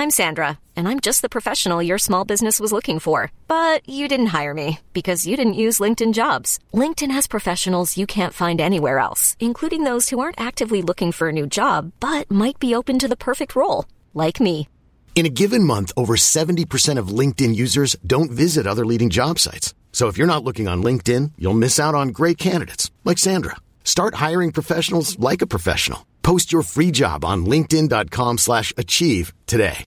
I'm Sandra, and I'm just the professional your small business was looking for. But you didn't hire me because you didn't use LinkedIn Jobs. LinkedIn has professionals you can't find anywhere else, including those who aren't actively looking for a new job, but might be open to the perfect role, like me. In a given month, over 70% of LinkedIn users don't visit other leading job sites. So if you're not looking on LinkedIn, you'll miss out on great candidates like Sandra. Start hiring professionals like a professional. Post your free job on linkedin.com/achieve today.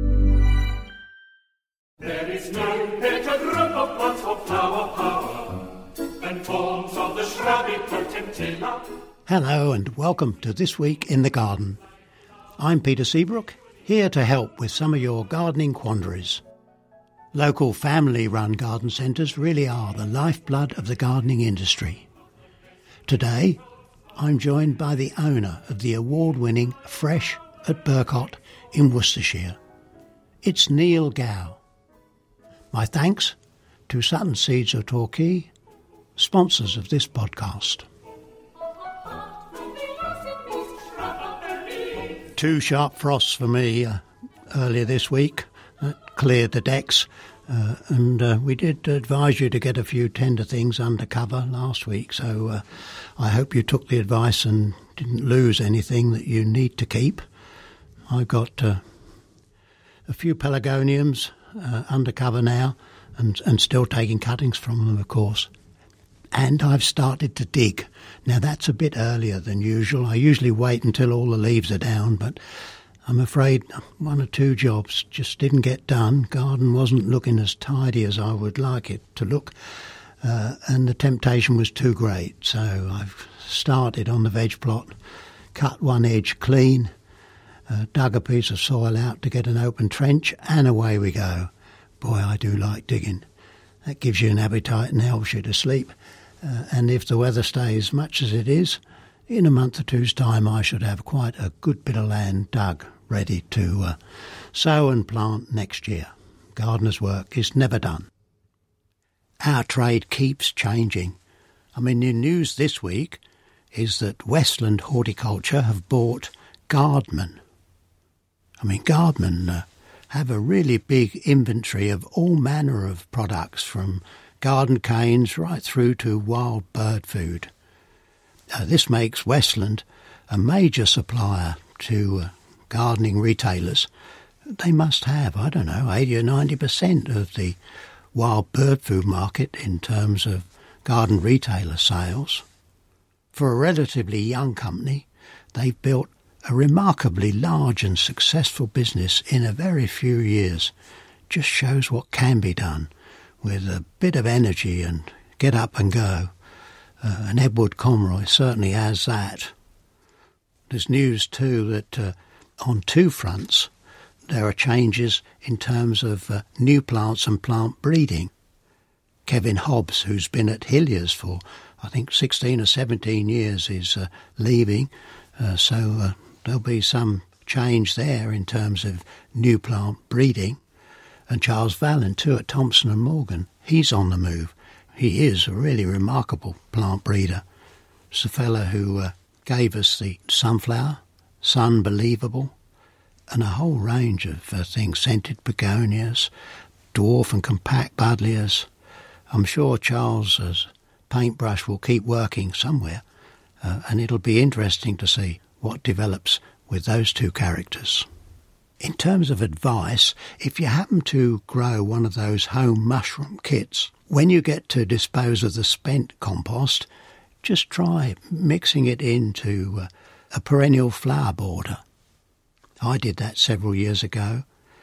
There is no better group of plants for flower power than forms of the shrubby potentilla. Hello and welcome to This Week in the Garden. I'm Peter Seabrook, here to help with some of your gardening quandaries. Local family-run garden centres really are the lifeblood of the gardening industry. Today, I'm joined by the owner of the award-winning Fresh at Burcott in Worcestershire. It's Neil Gow. My thanks to Sutton Seeds of Torquay, sponsors of this podcast. 2 sharp frosts for me earlier this week. Cleared the decks, and we did advise you to get a few tender things under cover last week, so I hope you took the advice and didn't lose anything that you need to keep. I've got a few pelargoniums under cover now, and still taking cuttings from them, of course. And I've started to dig. Now that's a bit earlier than usual. I usually wait until all the leaves are down, but I'm afraid 1 or 2 jobs just didn't get done. Garden wasn't looking as tidy as I would like it to look, and the temptation was too great. So I've started on the veg plot, cut one edge clean, dug a piece of soil out to get an open trench, and away we go. Boy, I do like digging. That gives you an appetite and helps you to sleep. And if the weather stays much as it is, in a month or two's time I should have quite a good bit of land dug, ready to sow and plant next year. Gardener's work is never done. Our trade keeps changing. I mean, the news this week is that Westland Horticulture have bought Gardman. I mean, Gardman have a really big inventory of all manner of products, from garden canes right through to wild bird food. This makes Westland a major supplier to gardening retailers. They must have, 80 or 90% of the wild bird food market in terms of garden retailer sales. For a relatively young company, they've built a remarkably large and successful business in a very few years. Just shows what can be done with a bit of energy and get up and go. And Edward Conroy certainly has that. There's news too that on 2 fronts there are changes in terms of new plants and plant breeding. Kevin Hobbs, who's been at Hilliers for I think 16 or 17 years, is leaving, so there'll be some change there in terms of new plant breeding. And Charles Vallon too at Thompson and Morgan, he's on the move. He is a really remarkable plant breeder. It's the fellow who gave us the sunflower, Sunbelievable, and a whole range of things, scented begonias, dwarf and compact buddleias. I'm sure Charles's paintbrush will keep working somewhere, and it'll be interesting to see what develops with those 2 characters. In terms of advice, if you happen to grow one of those home mushroom kits, when you get to dispose of the spent compost, just try mixing it into a perennial flower border. I did that several years ago,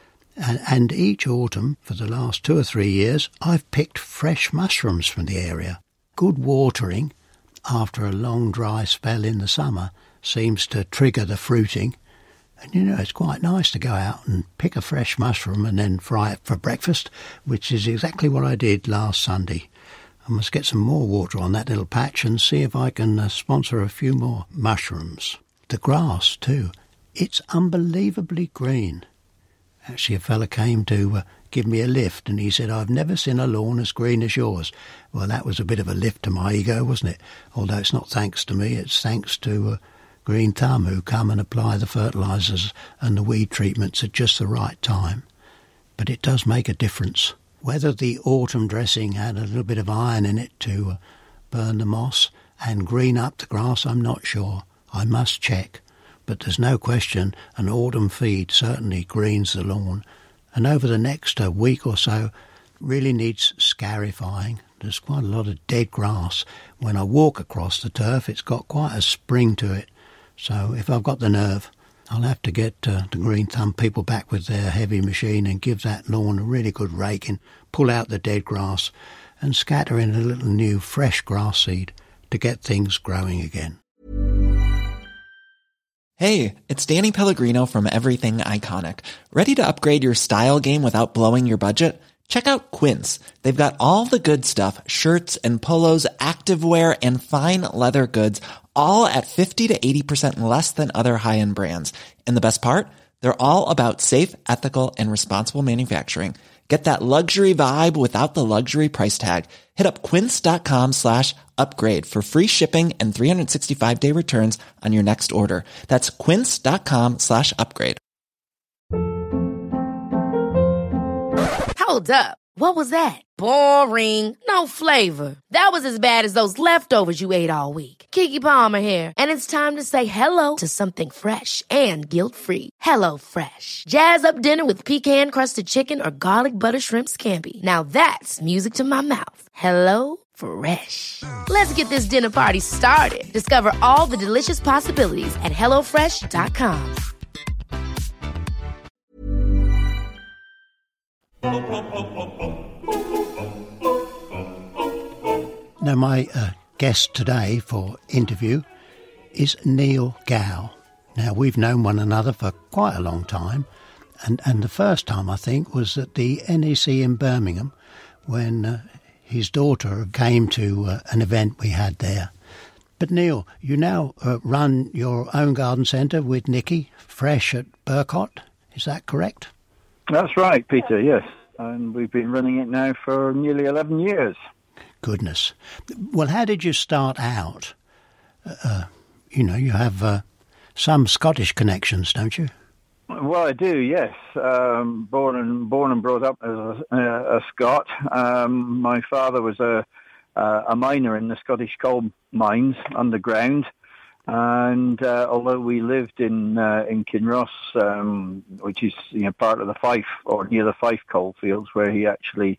and each autumn for the last 2 or 3 years I've picked fresh mushrooms from the area. Good watering after a long dry spell in the summer seems to trigger the fruiting. And it's quite nice to go out and pick a fresh mushroom and then fry it for breakfast, which is exactly what I did last Sunday. I must get some more water on that little patch and see if I can sponsor a few more mushrooms. The grass too, it's unbelievably green. Actually, a fella came to give me a lift and he said, "I've never seen a lawn as green as yours." Well, that was a bit of a lift to my ego, wasn't it? Although it's not thanks to me, it's thanks to Green Thumb who come and apply the fertilisers and the weed treatments at just the right time. But it does make a difference. Whether the autumn dressing had a little bit of iron in it to burn the moss and green up the grass, I'm not sure. I must check. But there's no question an autumn feed certainly greens the lawn. And over the next week or so, really needs scarifying. There's quite a lot of dead grass. When I walk across the turf, it's got quite a spring to it. So if I've got the nerve, I'll have to get the Green Thumb people back with their heavy machine and give that lawn a really good raking, pull out the dead grass and scatter in a little new fresh grass seed to get things growing again. Hey, it's Danny Pellegrino from Everything Iconic. Ready to upgrade your style game without blowing your budget? Check out Quince. They've got all the good stuff, shirts and polos, activewear, and fine leather goods, all at 50 to 80% less than other high-end brands. And the best part? They're all about safe, ethical, and responsible manufacturing. Get that luxury vibe without the luxury price tag. Hit up quince.com/upgrade for free shipping and 365-day returns on your next order. That's quince.com/upgrade. Hold up. What was that? Boring. No flavor. That was as bad as those leftovers you ate all week. Keke Palmer here. And it's time to say hello to something fresh and guilt-free. Hello Fresh. Jazz up dinner with pecan-crusted chicken or garlic butter shrimp scampi. Now that's music to my mouth. Hello Fresh. Let's get this dinner party started. Discover all the delicious possibilities at HelloFresh.com. Now, my guest today for interview is Neil Gow. Now, we've known one another for quite a long time, and the first time, I think, was at the NEC in Birmingham when his daughter came to an event we had there. But Neil, you now run your own garden centre with Nikki, Fresh at Burcott, is that correct? That's right, Peter, yes. And we've been running it now for nearly 11 years. Goodness. Well, how did you start out? You have some Scottish connections, don't you? Well, I do, yes. Born and brought up as a Scot. My father was a miner in the Scottish coal mines underground. And although we lived in Kinross, which is part of the Fife or near the Fife coalfields, where he actually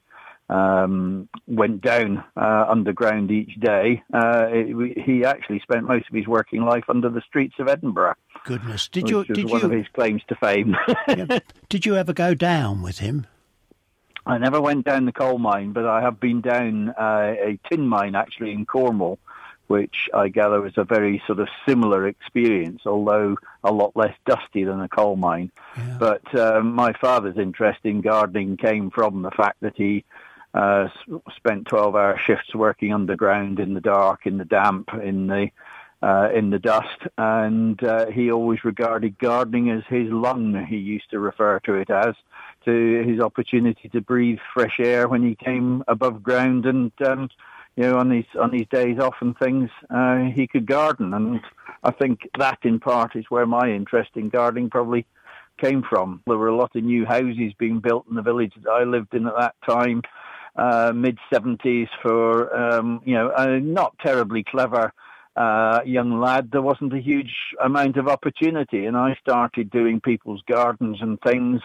went down underground each day, he actually spent most of his working life under the streets of Edinburgh. Goodness, Did you? One of his claims to fame. Yeah. Did you ever go down with him? I never went down the coal mine, but I have been down a tin mine actually in Cornwall, which I gather was a very sort of similar experience, although a lot less dusty than a coal mine. Yeah. But my father's interest in gardening came from the fact that he spent 12-hour shifts working underground in the dark, in the damp, in the dust, and he always regarded gardening as his lung, he used to refer to it as, to his opportunity to breathe fresh air when he came above ground and on these days off and things, he could garden. And I think that in part is where my interest in gardening probably came from. There were a lot of new houses being built in the village that I lived in at that time, mid-70s, for, a not terribly clever young lad. There wasn't a huge amount of opportunity, and I started doing people's gardens and things,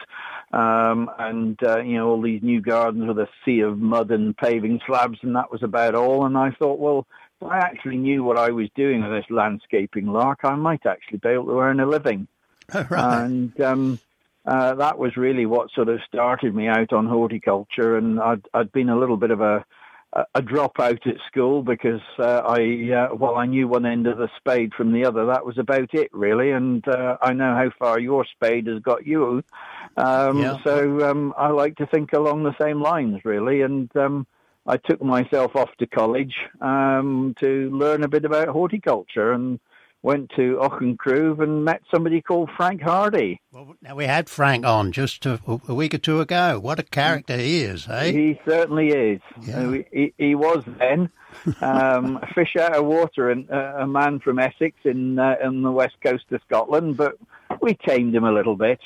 all these new gardens with a sea of mud and paving slabs, and that was about all. And I thought, well, if I actually knew what I was doing with this landscaping lark, I might actually be able to earn a living. Right. And that was really what sort of started me out on horticulture. And I'd been a little bit of a dropout at school because I knew one end of the spade from the other. That was about it, really. And I know how far your spade has got you. So I like to think along the same lines, really. And I took myself off to college to learn a bit about horticulture. And went to Auchengrove and met somebody called Frank Hardy. Well, now we had Frank on just a week or two ago. What a character he is, eh? He certainly is. Yeah. He was then a fish out of water and a man from Essex in the west coast of Scotland, but we tamed him a little bit.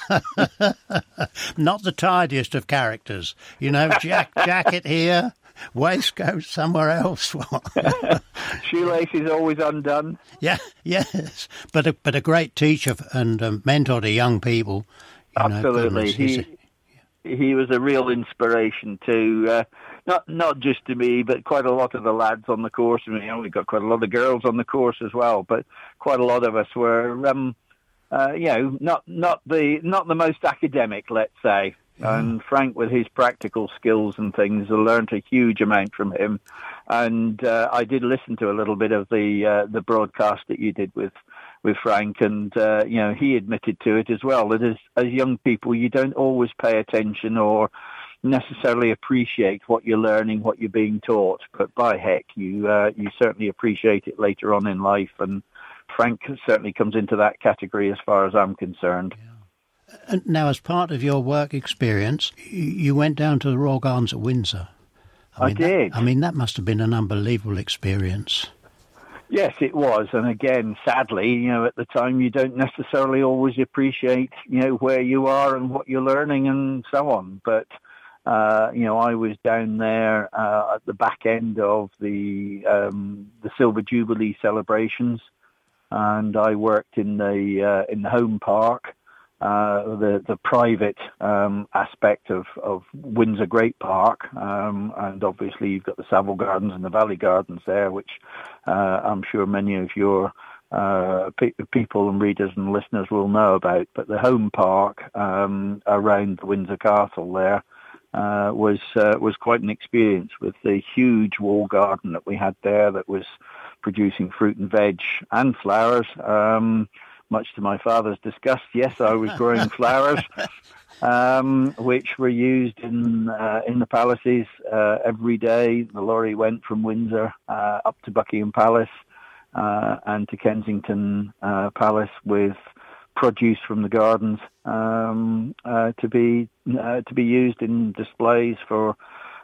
Not the tidiest of characters. You know, jacket here, waistcoat somewhere else. Shoelaces always undone. Yeah, yes. But a great teacher and mentor to young people. Absolutely. He was a real inspiration to, not just to me, but quite a lot of the lads on the course. I mean, we've got quite a lot of girls on the course as well, but quite a lot of us were, not the most academic, let's say. And Frank, with his practical skills and things, I learned a huge amount from him. And I did listen to a little bit of the broadcast that you did with Frank, and he admitted to it as well, that as young people, you don't always pay attention or necessarily appreciate what you're learning, what you're being taught. But by heck, you certainly appreciate it later on in life. And Frank certainly comes into that category as far as I'm concerned. Yeah. And now, as part of your work experience, you went down to the Royal Gardens at Windsor. I did. That must have been an unbelievable experience. Yes, it was. And again, sadly, at the time, you don't necessarily always appreciate, where you are and what you're learning and so on. But, I was down there at the back end of the Silver Jubilee celebrations, and I worked in the home park. The private aspect of Windsor Great Park, and obviously you've got the Savile Gardens and the Valley Gardens there, which I'm sure many of your people and readers and listeners will know about. But the home park around the Windsor Castle there was quite an experience, with the huge wall garden that we had there that was producing fruit and veg and flowers. Much to my father's disgust, yes, I was growing flowers, which were used in the palaces every day. The lorry went from Windsor up to Buckingham Palace and to Kensington Palace with produce from the gardens to be used in displays for.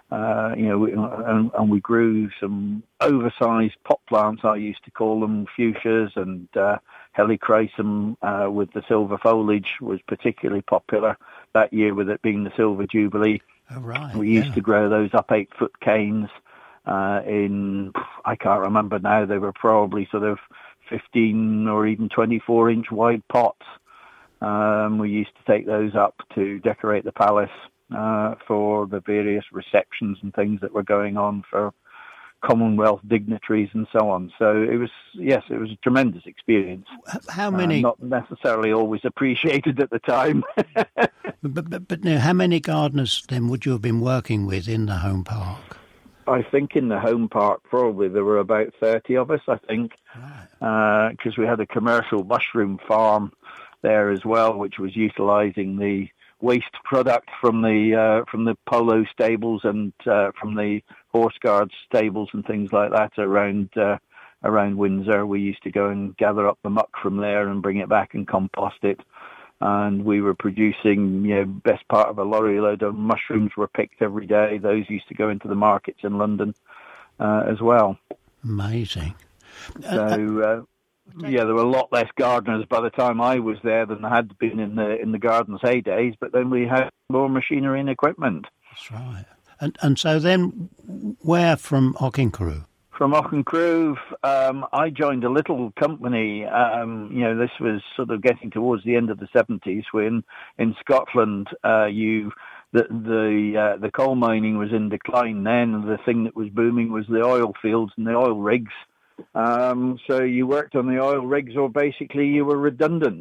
And we grew some oversized pot plants, I used to call them, fuchsias, and helichrysum with the silver foliage was particularly popular that year, with it being the Silver Jubilee. Oh, right. We used to grow those up 8-foot canes in, I can't remember now, they were probably sort of 15 or even 24-inch wide pots. We used to take those up to decorate the palace for the various receptions and things that were going on for Commonwealth dignitaries and so on. So it was a tremendous experience. How many? Not necessarily always appreciated at the time. but now, how many gardeners then would you have been working with in the home park? I think in the home park probably there were about 30 of us, I think, because we had a commercial mushroom farm there as well, which was utilising the waste product from the polo stables and from the horse guards stables and things like that around Windsor. We used to go and gather up the muck from there and bring it back and compost it. And we were producing, best part of a lorry load of mushrooms were picked every day. Those used to go into the markets in London as well. Amazing. So, there were a lot less gardeners by the time I was there than there had been in the garden's heydays, but then we had more machinery and equipment. That's right. And so then, where from Auchengrove? From Auchengrove, I joined a little company. This was sort of getting towards the end of the 70s, when in Scotland, the coal mining was in decline then, and the thing that was booming was the oil fields and the oil rigs. So you worked on the oil rigs, or basically you were redundant.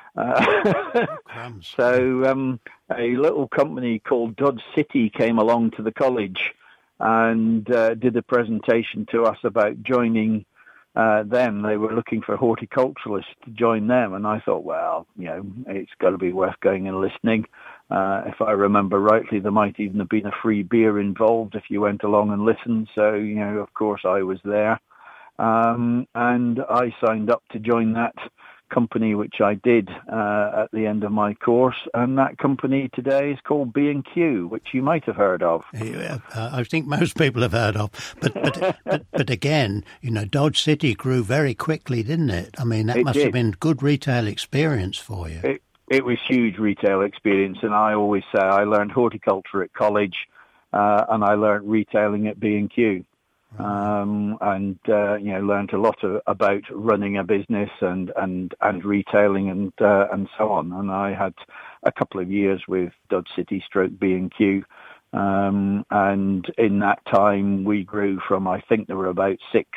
So a little company called Dodge City came along to the college and did a presentation to us about joining them. They were looking for horticulturalists to join them, and I thought, well, it's got to be worth going and listening. If I remember rightly, there might even have been a free beer involved if you went along and listened. So, of course, I was there. and I signed up to join that company, which I did at the end of my course, and that company today is called B&Q, which you might have heard of. Yeah, I think most people have heard of, but again, Dodge City grew very quickly, didn't it? I mean, that must have been good retail experience for you. It was huge retail experience, and I always say I learned horticulture at college, and I learned retailing at B&Q. And learned a lot about running a business and retailing and so on. And I had a couple of years with Dodge City / B&Q, and in that time we grew from, I think there were about 6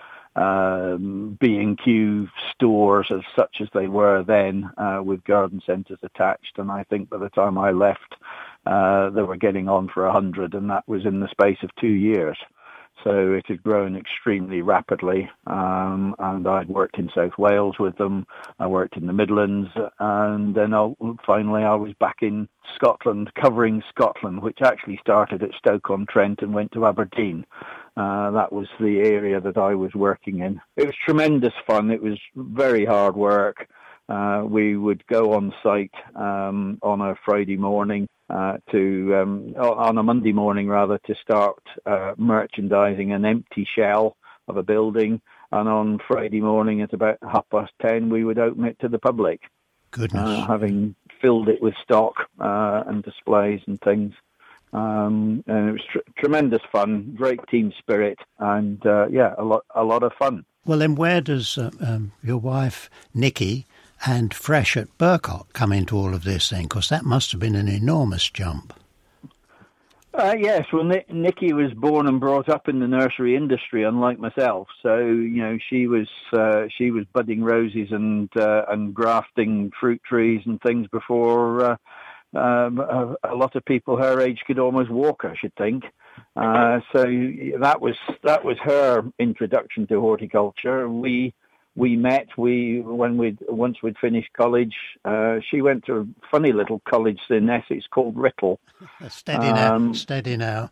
B&Q stores as such as they were then, with garden centres attached. And I think by the time I left, they were getting on for 100, and that was in the space of 2 years. So it had grown extremely rapidly, and I'd worked in South Wales with them. I worked in the Midlands, and then finally I was back in Scotland, covering Scotland, which actually started at Stoke-on-Trent and went to Aberdeen. That was the area that I was working in. It was tremendous fun. It was very hard work. We would go on site on a Friday morning, on a Monday morning rather, to start merchandising an empty shell of a building, and on Friday morning at about 10:30 we would open it to the public. Goodness. Having filled it with stock and displays and things. And it was tremendous fun, great team spirit, and a lot of fun. Well, then where does your wife Nikki and Fresh at Burcott come into all of this then? Because that must have been an enormous jump. Yes, well, Nikki was born and brought up in the nursery industry, unlike myself. So, she was budding roses and grafting fruit trees and things before a lot of people her age could almost walk, I should think. So that was her introduction to horticulture. We met once we'd finished college. She went to a funny little college in Essex called Writtle. Steady now.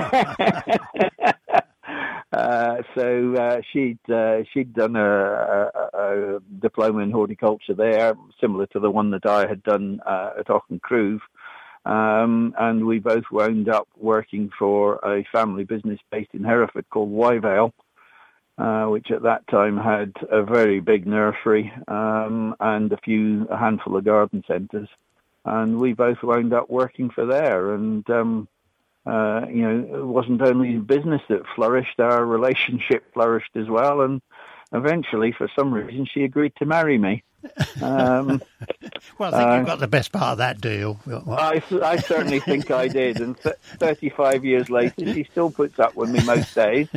So she'd done a diploma in horticulture there, similar to the one that I had done at Auchengrove. And we both wound up working for a family business based in Hereford called Wyvale, which at that time had a very big nursery and a handful of garden centres. And we both wound up working for there. And, it wasn't only business that flourished, our relationship flourished as well. And eventually, for some reason, she agreed to marry me. Well, I think you've got the best part of that deal. I certainly think I did. And 35 years later, she still puts up with me most days.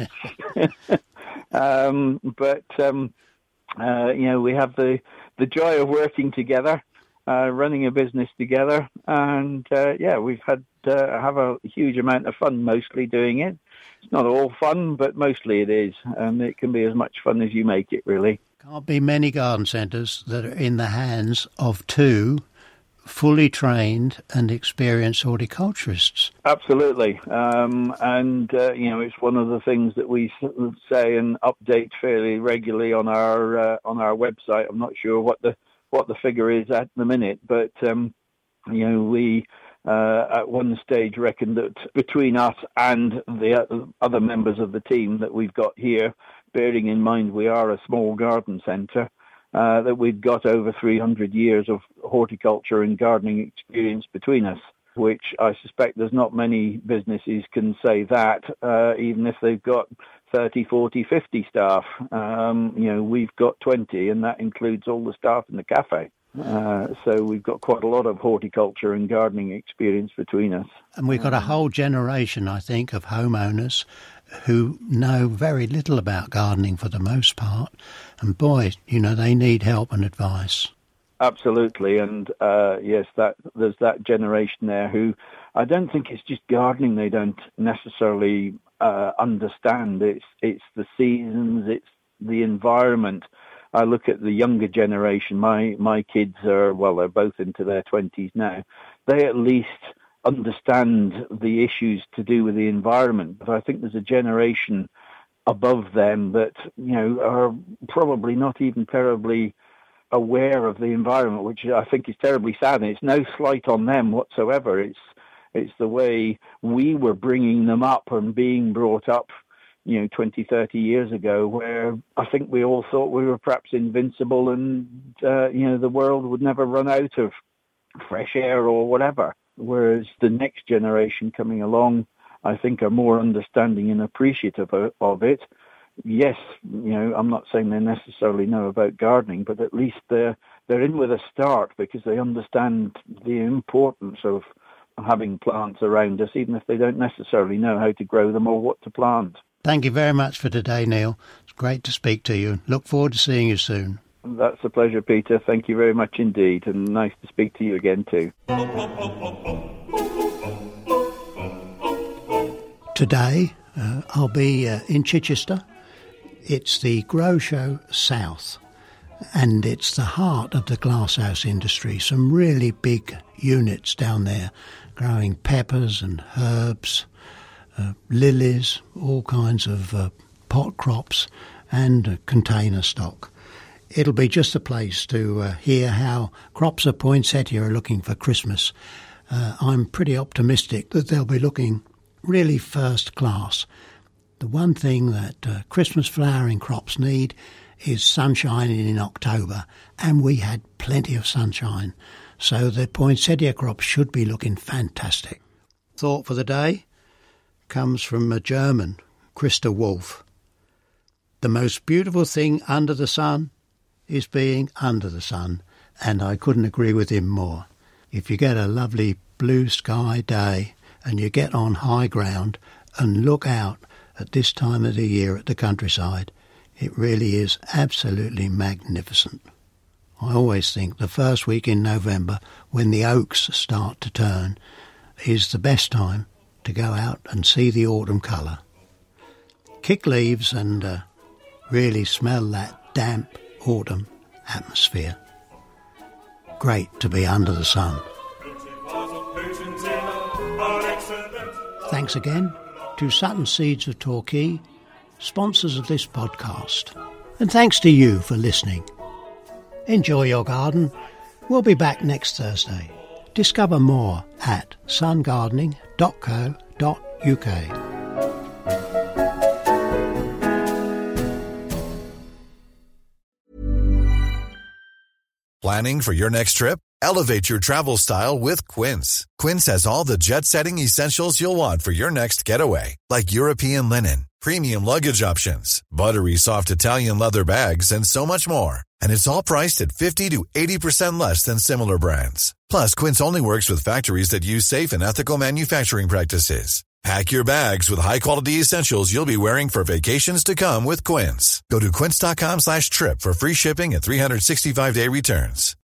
But we have the joy of working together, running a business together, and we've had have a huge amount of fun mostly doing it. It's not all fun, but mostly it is, and it can be as much fun as you make it, really. Can't be many garden centres that are in the hands of 2 fully trained and experienced horticulturists. Absolutely, it's one of the things that we say and update fairly regularly on our website. I'm not sure what the figure is at the minute, but we at one stage reckoned that between us and the other members of the team that we've got here, bearing in mind we are a small garden centre, that we've got over 300 years of horticulture and gardening experience between us, which I suspect there's not many businesses can say that, even if they've got 30, 40, 50 staff. We've got 20, and that includes all the staff in the cafe. So we've got quite a lot of horticulture and gardening experience between us. And we've got a whole generation, I think, of homeowners who know very little about gardening for the most part. And boy, they need help and advice. Absolutely. And yes, there's that generation there who I don't think it's just gardening they don't necessarily understand. It's the seasons, it's the environment. I look at the younger generation. My kids they're both into their 20s now. They at least understand the issues to do with the environment. But I think there's a generation above them that, are probably not even terribly aware of the environment, which I think is terribly sad. And it's no slight on them whatsoever. It's the way we were bringing them up and being brought up, 20, 30 years ago, where I think we all thought we were perhaps invincible and, the world would never run out of fresh air or whatever. Whereas the next generation coming along, I think, are more understanding and appreciative of it. Yes, I'm not saying they necessarily know about gardening, but at least they're in with a start because they understand the importance of having plants around us, even if they don't necessarily know how to grow them or what to plant. Thank you very much for today, Neil. It's great to speak to you. Look forward to seeing you soon. That's a pleasure, Peter. Thank you very much indeed, and nice to speak to you again too. Today, I'll be in Chichester. It's the Grow Show South, and it's the heart of the glasshouse industry. Some really big units down there, growing peppers and herbs, lilies, all kinds of pot crops and container stock. It'll be just a place to hear how crops of poinsettia are looking for Christmas. I'm pretty optimistic that they'll be looking really first class. The one thing that Christmas flowering crops need is sunshine in October, and we had plenty of sunshine, so the poinsettia crops should be looking fantastic. Thought for the day comes from a German, Christa Wolf. The most beautiful thing under the sun is being under the sun, and I couldn't agree with him more. If you get a lovely blue sky day and you get on high ground and look out at this time of the year at the countryside, it really is absolutely magnificent. I always think the first week in November, when the oaks start to turn, is the best time to go out and see the autumn colour. Kick leaves and really smell that damp autumn atmosphere. Great to be under the sun. Thanks again to Sutton Seeds of Torquay, sponsors of this podcast. And thanks to you for listening. Enjoy your garden. We'll be back next Thursday. Discover more at sungardening.co.uk. Planning for your next trip? Elevate your travel style with Quince. Quince has all the jet-setting essentials you'll want for your next getaway, like European linen, premium luggage options, buttery soft Italian leather bags, and so much more. And it's all priced at 50 to 80% less than similar brands. Plus, Quince only works with factories that use safe and ethical manufacturing practices. Pack your bags with high-quality essentials you'll be wearing for vacations to come with Quince. Go to quince.com/trip for free shipping and 365-day returns.